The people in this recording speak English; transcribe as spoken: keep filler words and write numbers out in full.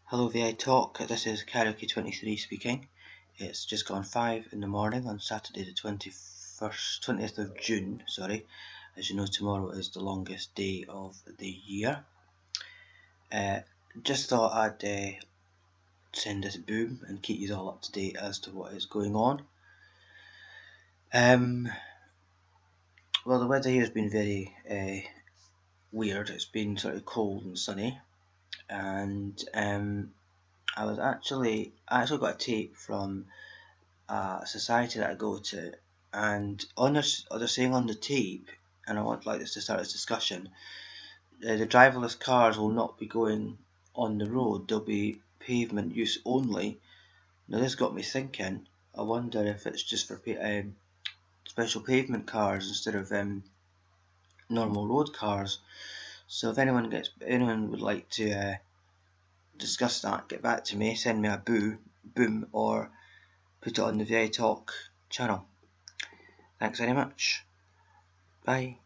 Hello V I Talk, this is Karaoke twenty-three speaking. It's just gone five in the morning on Saturday the twenty-first, twentieth of June, sorry. As you know, tomorrow is the longest day of the year. Uh, just thought I'd uh, send this boom and keep you all up to date as to what is going on. Um, well, the weather here has been very uh, weird. It's been sort of cold and sunny, and um, I was actually I actually got a tape from a society that I go to, and on this, they're saying on the tape, and I want like this to start this discussion. Uh, the driverless cars will not be going on the road; they'll be pavement use only. Now this got me thinking. I wonder if it's just for um, special pavement cars instead of um, normal road cars. So if anyone gets anyone would like to uh, discuss that, get back to me, send me a boo, boom, or put it on the V I Talk channel. Thanks very much. Bye.